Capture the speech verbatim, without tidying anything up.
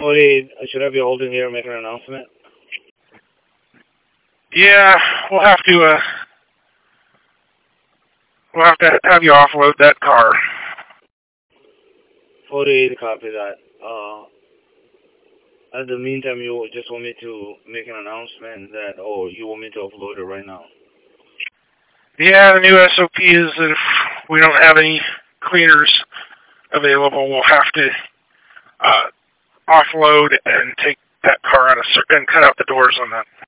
forty-eight, should I be holding here and make an announcement? Yeah, we'll have to, uh, we'll have to have you offload that car. forty-eight, copy that. Uh, in the meantime, you just want me to make an announcement that, oh, you want me to upload it right now? Yeah, the new S O P is that if we don't have any cleaners available, we'll have to uh, offload and take that car out of and cut out the doors on that.